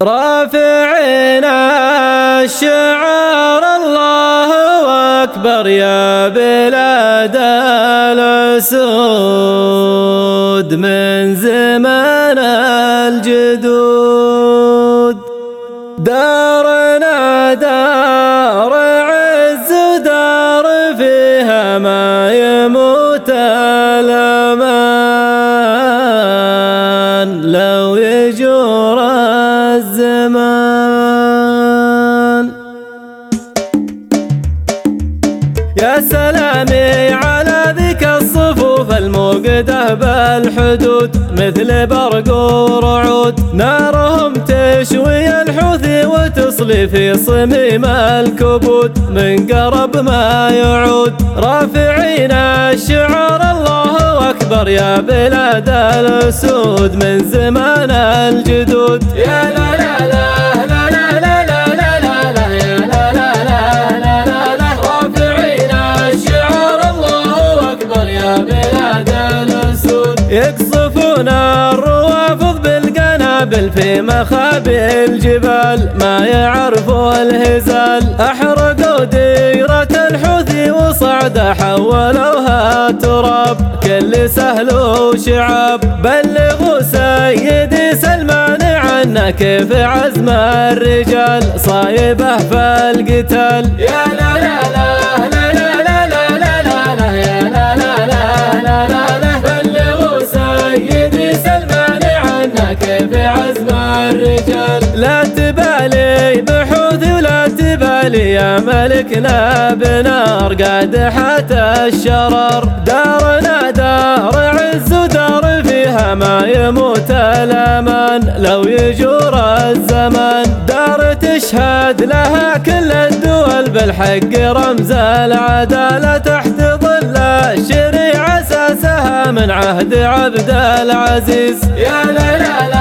رافعين الشعار الله أكبر يا بلاد الأسود من زمان الجدود. دارنا دار عز ودار فيها ما يموت الأمان لو يجور الزمان. يا سلامي على ذيك الصفوف الموقدة بالحدود مثل برق ورعود، نارهم تشوي الحوثي وتصلي في صميم الكبود من قرب ما يعود. رافعين الشعار الله أكبر يا بلاد الأسود من زمان الجدود. يا لا لا لا لا لا لا لا لا لا يا لا لا لا لا لا لا. رافعين الشعار الله أكبر يا بلاد الأسود. يقصفون الروافض بالقنابل في مخابئ الجبال ما يعرفوا الهزال. أحرقوا ديرة الحوثي وصعدة حولوها تراب كل سهل وشعاب. بلغوا سيدي سلمان عنا كيف عزم الرجال صايبه في القتال. يا لا لا لا لا لا لا لا لا لا يا لا لا لا لا لا لا. بلغوا سيدي سلمان عنا كيف عزم الرجال. لا تبالي بحوثي ولا تبالي يا ملكنا بنار قادحة الشرار. دارنا دار عز ودار فيها ما يموت الأمان لو يجور الزمان. دار تشهد لها كل الدول بالحق رمز العدالة تحت ظل الشريعة أساسها من عهد عبد العزيز. يا لا لا لا